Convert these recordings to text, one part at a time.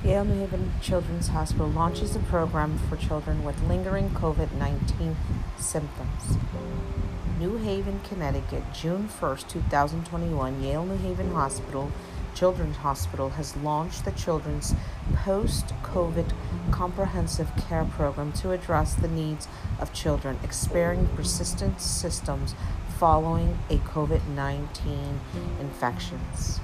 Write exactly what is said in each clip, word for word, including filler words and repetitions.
Yale New Haven Children's Hospital launches a program for children with lingering covid nineteen symptoms. New Haven, Connecticut, June first, twenty twenty-one, Yale New Haven Hospital, Children's Hospital, has launched the Children's Post-COVID Comprehensive Care Program to address the needs of children experiencing persistent symptoms following a covid nineteen infections.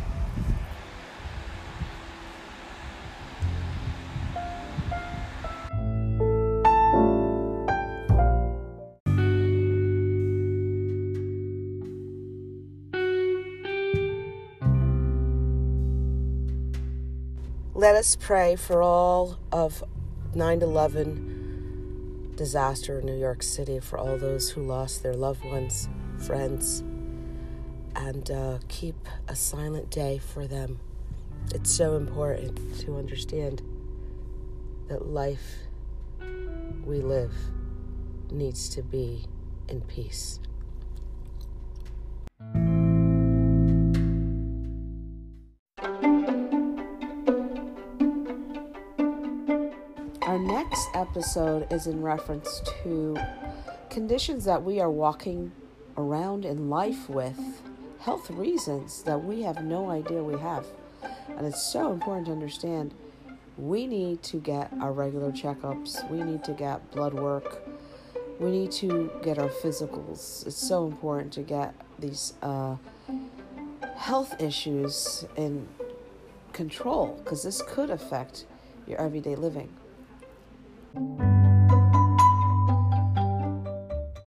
Let us pray for all of nine eleven disaster in New York City, for all those who lost their loved ones, friends, and uh, keep a silent day for them. It's so important to understand that life we live needs to be in peace. Our next episode is in reference to conditions that we are walking around in life with, health reasons that we have no idea we have. And it's so important to understand we need to get our regular checkups. We need to get blood work. We need to get our physicals. It's so important to get these uh, health issues in control, because this could affect your everyday living.